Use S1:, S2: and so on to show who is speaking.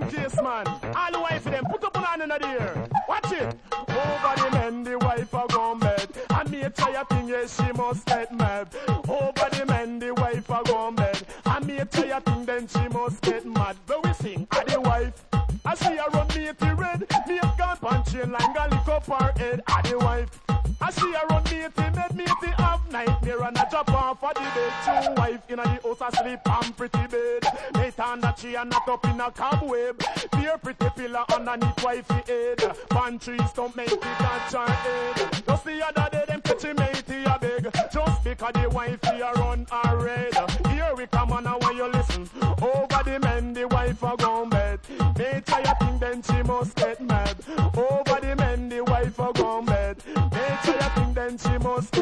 S1: Yes, man. All the wife of them, put up on hand in the ear. Watch it. Over the men, the wife a gone bed. And me try a thing, yes, she must get mad. Over the men, the wife a gone bed. And me try a thing, then she must get mad. But we sing, and the wife, I see her run me at the red. Me a gun punch in line, and lick up her head. And the wife, I see her run me at the bed. Me at the have nightmare, and I drop off for the bed. Two wife in the house asleep on pretty bed. They turn that she and not up in a cobweb. Fear pretty pillar underneath wifey head. Pan trees don't make it catch her head. Just the other day them catch him matey a beg. Just because the wifey a run her red. Here we come on now when you listen. Over the men the wife a gone bed. They try a thing then she must get mad. Over the men the wife a gone bed. They try a thing then she must get